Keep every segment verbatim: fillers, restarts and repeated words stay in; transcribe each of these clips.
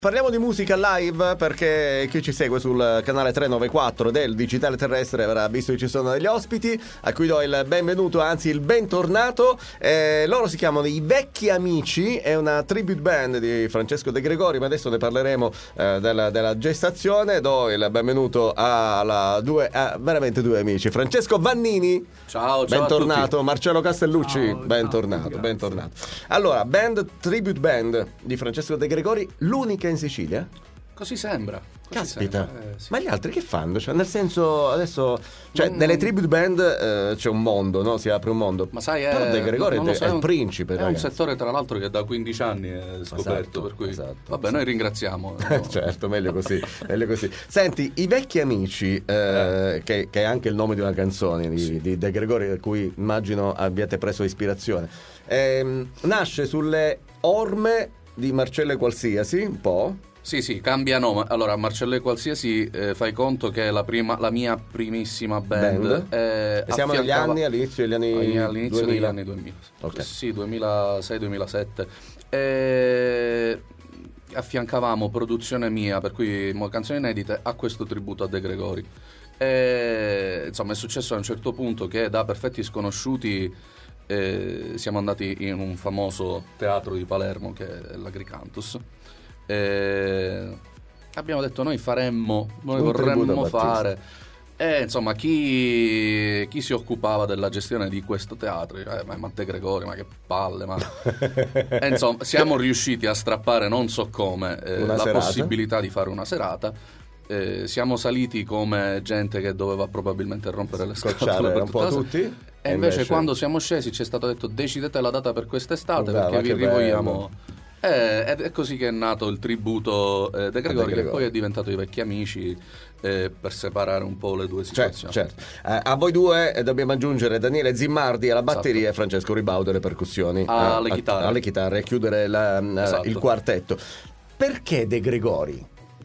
Parliamo di musica live perché chi ci segue sul canale trecentonovantaquattro del Digitale Terrestre avrà visto che ci sono degli ospiti a cui do il benvenuto, anzi il bentornato. Eh, loro si chiamano I Vecchi Amici, è una tribute band di Francesco De Gregori, ma adesso ne parleremo eh, della, della gestazione. Do il benvenuto alla due, a veramente due amici, Francesco Vannini. Ciao, ciao bentornato. a tutti. Marcello Castellucci, ciao, bentornato, ciao, bentornato. Allora, band tribute band di Francesco De Gregori, l'unica in Sicilia? Così sembra. Così Caspita, sembra. Eh, sì. Ma gli altri che fanno? Cioè, nel senso, adesso, cioè, Non- nelle tribute band eh, c'è un mondo, no? Si apre un mondo. Ma sai, Però è, De Gregori non è, lo so, è è il un- principe, È un ragazzi. settore, tra l'altro, che da quindici anni è scoperto, Esatto, per cui esatto, vabbè, esatto. noi ringraziamo. no? Certo, meglio così, meglio così. Senti, I Vecchi Amici, eh, che, che è anche il nome di una canzone di, Sì. di De Gregori, da cui immagino abbiate preso ispirazione. Ehm, nasce sulle orme di Marcello Qualsiasi, un po'. Sì, sì, cambia nome. Allora, Marcello e Qualsiasi, eh, fai conto che è la, prima, la mia primissima band. Band. eh, E siamo negli affiancava- anni, all'inizio degli anni all'inizio duemila. degli anni duemila. Ok. Sì, duemilasei duemilasette. E affiancavamo produzione mia, per cui mo- canzoni inedite, a questo tributo a De Gregori. E, insomma, è successo a un certo punto che da perfetti sconosciuti eh, siamo andati in un famoso teatro di Palermo che è l'Agricantus. E abbiamo detto noi faremmo, noi Un tributo a vorremmo Battista. fare. E insomma, chi, chi si occupava della gestione di questo teatro? Eh, ma Matteo Gregori, ma che palle, ma... E insomma, siamo riusciti a strappare, non so come, eh, Una la serata? possibilità di fare una serata. Eh, siamo saliti come gente che doveva probabilmente rompere le scatole Scocciare per un po' tutta la- tutti. E invece, invece quando siamo scesi ci è stato detto decidete la data per quest'estate, Brava, perché che vi rivogliamo. bello. Eh, ed è così che è nato il tributo eh, De Gregori, De Gregori. che poi è diventato I Vecchi Amici, eh, per separare un po' le due Certo, situazioni. certo. Eh, a voi due eh, dobbiamo aggiungere Daniele Zimmardi alla batteria e Francesco Ribaudo alle percussioni. Alle Eh, a- chitarre. alle chitarre e chiudere la- Esatto. il quartetto. Perché De Gregori?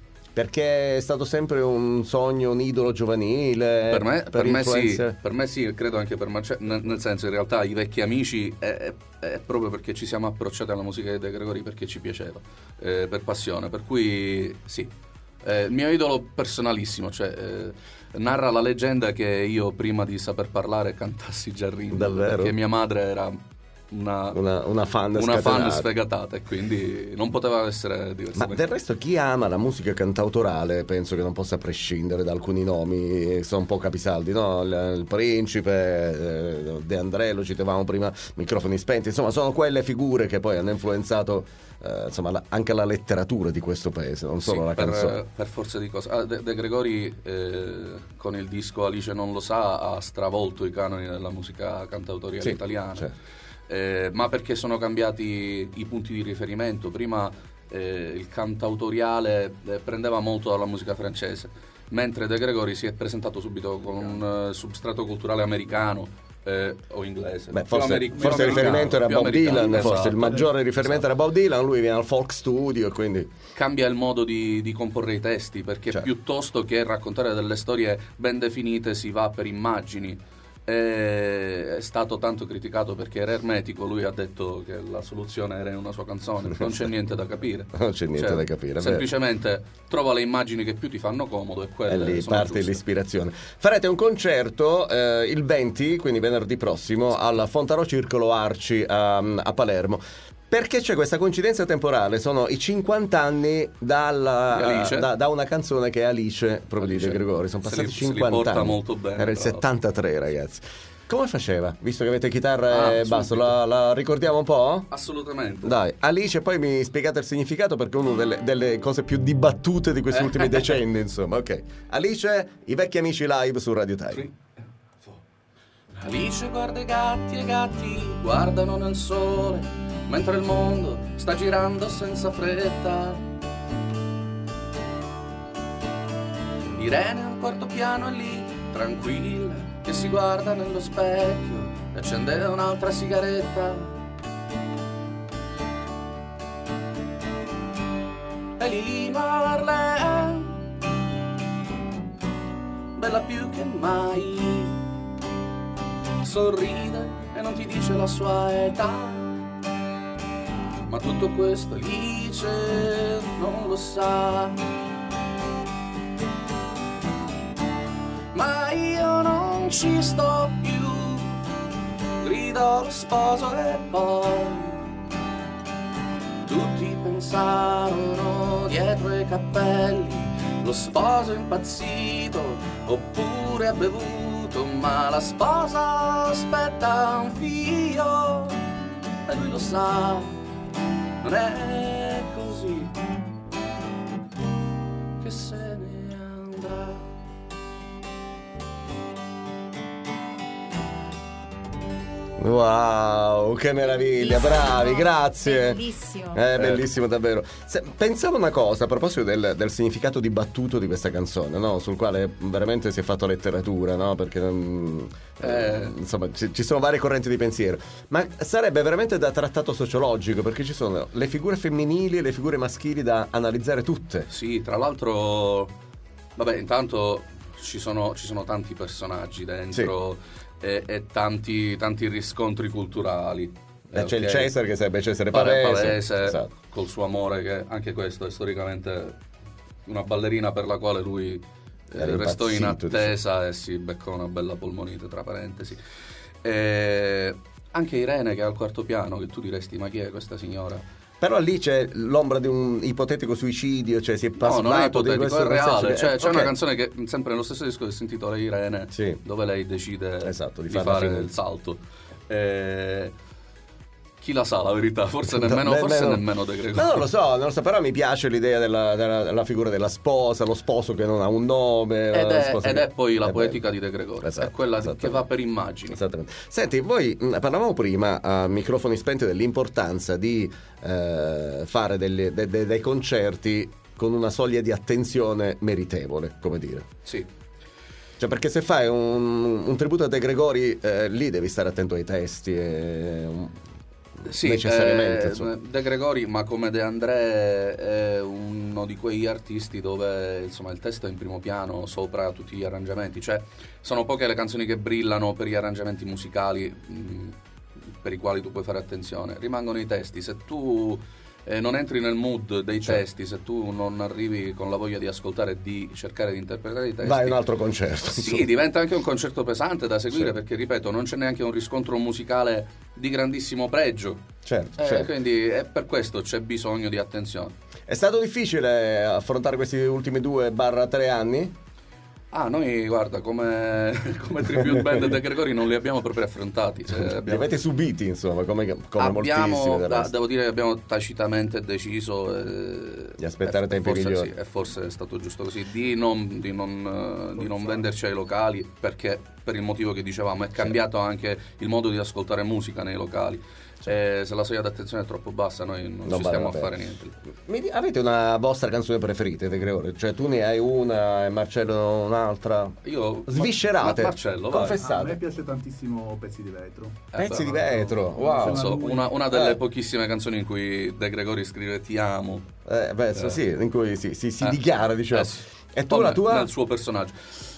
Perché è stato sempre un sogno, un idolo giovanile? Per me, per, me sì, influenze? per me sì, credo anche per Marcello, nel, nel senso, in realtà I Vecchi Amici è, è- è proprio perché ci siamo approcciati alla musica di De Gregori, perché ci piaceva, eh, per passione, per cui sì, è il mio idolo personalissimo, cioè eh, narra la leggenda che io prima di saper parlare cantassi già Ringo, Davvero? perché mia madre era una, Una, una fan una fan scatenata. sfegatata e quindi non poteva essere Ma diversamente. del resto chi ama la musica cantautorale penso che non possa prescindere da alcuni nomi che sono un po' capisaldi, no? Il, il Principe, eh, De André, lo citavamo prima, Microfoni Spenti, insomma sono quelle figure che poi hanno influenzato eh, insomma, la- anche la letteratura di questo paese, non solo Sì, la per, canzone. per forza di cose. Ah, De, De Gregori eh, con il disco Alice non lo sa ha stravolto i canoni della musica cantautoriale Sì, italiana. certo. Eh, ma perché sono cambiati i punti di riferimento. Prima eh, il cantautoriale eh, prendeva molto dalla musica francese, mentre De Gregori si è presentato subito con un eh, substrato culturale americano eh, o inglese. Beh, Più forse, ameri- più forse il americano, riferimento era più Bob americano, Dylan, forse il esatto. maggiore riferimento Esatto. era Bob Dylan, lui viene al folk studio e quindi Cambia il modo di, di comporre i testi, perché Certo. piuttosto che raccontare delle storie ben definite si va per immagini. E è stato tanto criticato perché era ermetico. Lui ha detto che la soluzione era in una sua canzone. Non c'è niente da capire. non c'è niente Cioè, da capire. vero. semplicemente trova le immagini che più ti fanno comodo e E quelle lì sono parte giuste. l'ispirazione. Farete un concerto eh, il venti, quindi venerdì prossimo, al Fontarò Circolo Arci a, a Palermo. Perché c'è questa coincidenza temporale? Sono i cinquanta anni dalla- Di Alice. da, da una canzone che è Alice, proprio Alice. di De Gregori. Sono Se passati li- se li cinquanta porta anni. molto bene, Era il tra l'altro. settantatré, ragazzi. Come faceva? Visto che avete chitarra Ah, e basta, subito. la, la ricordiamo un po'? Assolutamente. Dai, Alice, poi mi spiegate il significato perché è una delle, delle cose più dibattute di questi ultimi decenni, insomma. Ok. Alice, I Vecchi Amici live su Radio Time. Three, four. Alice guarda i gatti e i gatti guardano nel sole mentre il mondo sta girando senza fretta. Irene al quarto piano è lì, tranquilla, che si guarda nello specchio e accende un'altra sigaretta. E lì Marlene, bella più che mai, sorride e non ti dice la sua età. ma tutto questo Alice non lo sa. Ma io non ci sto più, gridò lo sposo e poi tutti pensarono dietro i cappelli, lo sposo impazzito oppure ha bevuto, ma la sposa aspetta un figlio e lui lo sa, non è così che se ne andrà. Wow, che meraviglia, bravi, grazie. Bellissimo. È bellissimo davvero. Se, pensavo una cosa a proposito del, del significato dibattuto di questa canzone, no? Sul quale veramente si è fatto letteratura, no? Perché um, eh, insomma ci, ci sono varie correnti di pensiero. Ma sarebbe veramente da trattato sociologico, perché ci sono le figure femminili e le figure maschili da analizzare tutte. Sì, tra l'altro, vabbè, intanto ci sono, ci sono tanti personaggi dentro. Sì. E, e tanti, tanti riscontri culturali. Eh, c'è okay. il Cesare che sarebbe Cesare Pavese, Pavese esatto. Col suo amore, che anche questo è storicamente una ballerina per la quale lui eh, restò in attesa, diciamo. E si beccò una bella polmonite, tra parentesi. E anche Irene, che è al quarto piano, che tu diresti ma chi è questa signora? Però lì c'è l'ombra di un ipotetico suicidio, cioè si è parlato no, non è ipotetico, di questo, è reale, che... cioè, eh, c'è okay. una canzone che sempre nello stesso disco che si intitola Irene, sì. dove lei decide esatto, di, di fare il salto. E... chi la sa la verità? Forse nemmeno, forse nemmeno De Gregori. No, non lo so, non lo so, però mi piace l'idea della, della, della figura della sposa, lo sposo che non ha un nome. Ed, è, ed che... è poi la è poetica bello. di De Gregori, esatto, è quella che va per immagini. Esattamente. Senti, voi parlavamo prima a microfoni spenti dell'importanza di eh, fare degli, de, de, dei concerti con una soglia di attenzione meritevole, come dire. Sì. Cioè, perché se fai un, un tributo a De Gregori, eh, lì devi stare attento ai testi e... Sì, necessariamente eh, De Gregori, ma come De André è uno di quegli artisti dove insomma il testo è in primo piano sopra tutti gli arrangiamenti, cioè sono poche le canzoni che brillano per gli arrangiamenti musicali mh, per i quali tu puoi fare attenzione, rimangono i testi. Se tu eh, non entri nel mood dei certo. testi, se tu non arrivi con la voglia di ascoltare e di cercare di interpretare i testi, vai a un altro concerto. Sì, insomma. diventa anche un concerto pesante da seguire, certo. perché ripeto, non c'è neanche un riscontro musicale di grandissimo pregio. Certo, eh, certo. Quindi è per questo c'è bisogno di attenzione. È stato difficile affrontare questi ultimi due barra tre anni? Ah, noi guarda, come, come tribute band De Gregori non li abbiamo proprio affrontati. Cioè, abbiamo, li avete subiti, insomma, come, come abbiamo, moltissimi. Da, devo dire che abbiamo tacitamente deciso eh, di aspettare e, tempi forse, migliori. Sì, e forse è stato giusto così, di non, di, non, di non venderci ai locali, perché per il motivo che dicevamo è cambiato certo. anche il modo di ascoltare musica nei locali. Cioè, se la soglia d'attenzione è troppo bassa noi non, non ci stiamo a fare niente. Mi, avete una vostra canzone preferita De Gregori? Cioè tu ne hai una e Marcello un'altra? Io sviscerate, Ma, Marcello, confessate. Ah, a me piace tantissimo Pezzi di vetro. eh, Pezzi beh, di vetro, wow. So, una, una delle eh. pochissime canzoni in cui De Gregori scrive ti amo. Eh, beh, eh. sì, in cui si, si, si eh, dichiara, diciamo. Eh, sì. E tu la tua? Nel suo personaggio.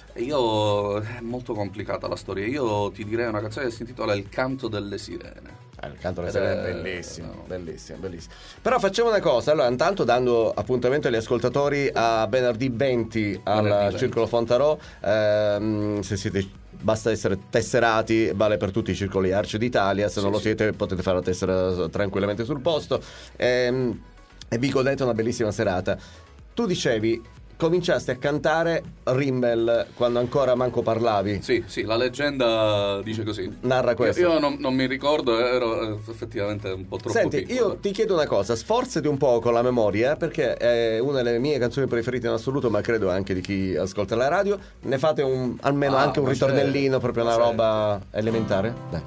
Io è molto complicata la storia. Io ti direi una canzone che si intitola Il canto delle sirene. Ah, il canto delle sirene è bellissimo, no. bellissimo, bellissimo. Però facciamo una cosa, allora, intanto dando appuntamento agli ascoltatori a venerdì venti al venerdì Circolo Fontarò, ehm, se siete basta essere tesserati, vale per tutti i circoli Arci d'Italia, se sì, non lo siete sì. potete fare la tessera tranquillamente sul posto, ehm, e vi godete una bellissima serata. Tu dicevi cominciaste a cantare Rimmel quando ancora manco parlavi. Sì, sì, la leggenda dice così. Narra questo. Io, io non, non mi ricordo, ero effettivamente un po' troppo Senti, piccolo. io ti chiedo una cosa, sforzati un po' con la memoria, perché è una delle mie canzoni preferite in assoluto, ma credo anche di chi ascolta la radio. Ne fate un, almeno ah, anche un ritornellino, proprio una roba elementare? Dai.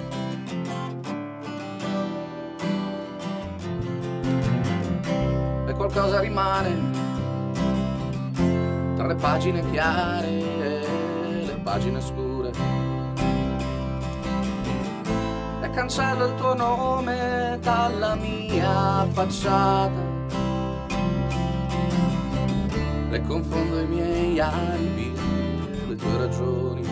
E qualcosa rimane tra le pagine chiare e le pagine scure, e cancello il tuo nome dalla mia facciata, e confondo i miei alibi, le tue ragioni,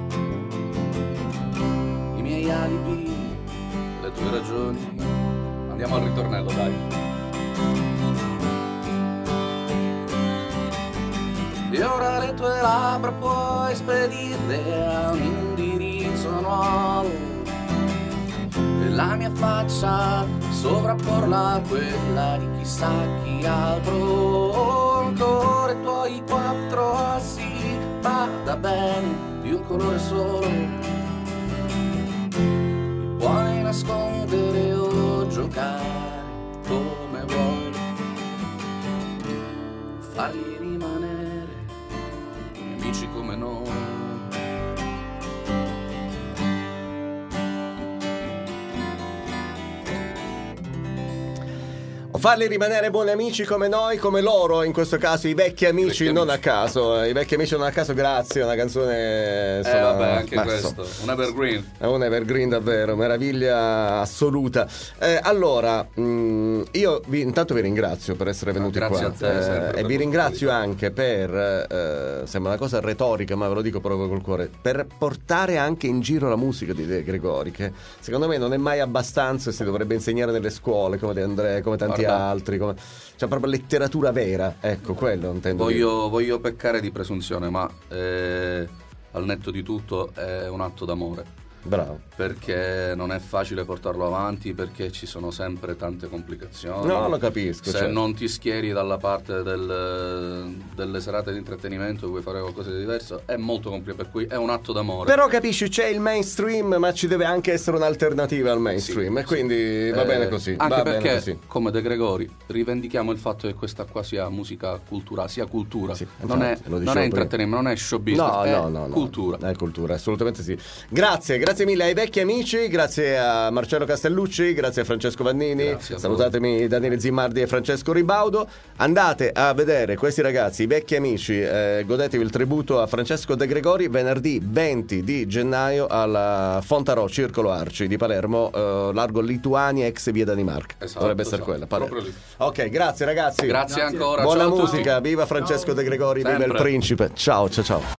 i miei alibi, le tue ragioni. Andiamo al ritornello, dai. E ora le tue labbra puoi spedirle a un indirizzo nuovo e la mia faccia sovrapporla a quella di chissà chi altro. Ancora i tuoi quattro assi, vada bene, di un colore solo. Mi puoi nascondere o giocare come vuoi, farli rimanere amici come noi. O farli rimanere buoni amici come noi, come loro, in questo caso i vecchi amici, vecchi non amici. a caso. I vecchi amici non a caso, grazie, una canzone. Eh insomma, vabbè, anche ma, questo, insomma, un evergreen. è un evergreen davvero, meraviglia assoluta. Eh, allora, mh, io vi, intanto vi ringrazio per essere venuti Grazie qua. a te, sempre Eh, per e vi la ringrazio qualità. anche per, eh, sembra una cosa retorica, ma ve lo dico proprio col cuore, per portare anche in giro la musica di De Gregori, che secondo me non è mai abbastanza e si dovrebbe insegnare nelle scuole, come De André, come tanti Guarda. altri, come... cioè proprio letteratura vera, ecco, quello intendo dire. Voglio, voglio peccare di presunzione, ma eh, al netto di tutto è un atto d'amore. Bravo. Perché non è facile portarlo avanti, perché ci sono sempre tante complicazioni. No, lo capisco, Se certo. non ti schieri dalla parte del, delle serate di intrattenimento, vuoi fare qualcosa di diverso, è molto complicato, per cui è un atto d'amore. Però capisci, c'è il mainstream, ma ci deve anche essere un'alternativa al mainstream, Sì, e quindi va Eh, bene così. Anche va perché, bene così. come De Gregori, rivendichiamo il fatto che questa qua sia musica culturale, sia cultura. Sì, non, è, infatti, lo non dicevo è prima. intrattenimento, non è show business, No, è no, no, no. cultura. È cultura, assolutamente sì. Grazie, grazie mille ai vecchi amici, grazie a Marcello Castellucci, grazie a Francesco Vannini, Grazie a salutatemi Daniele Zimmardi e Francesco Ribaudo. Andate a vedere questi ragazzi, i vecchi amici, eh, godetevi il tributo a Francesco De Gregori venerdì venti di gennaio alla Fontarò Circolo Arci di Palermo, eh, largo Lituania ex via Danimarca. Esatto, Dovrebbe essere esatto, quella, Palermo. proprio lì. Ok, grazie ragazzi. Grazie, Grazie. ancora. Buona ciao a tutti. musica, viva Francesco De Gregori, viva il Sempre. principe. Ciao, ciao, ciao.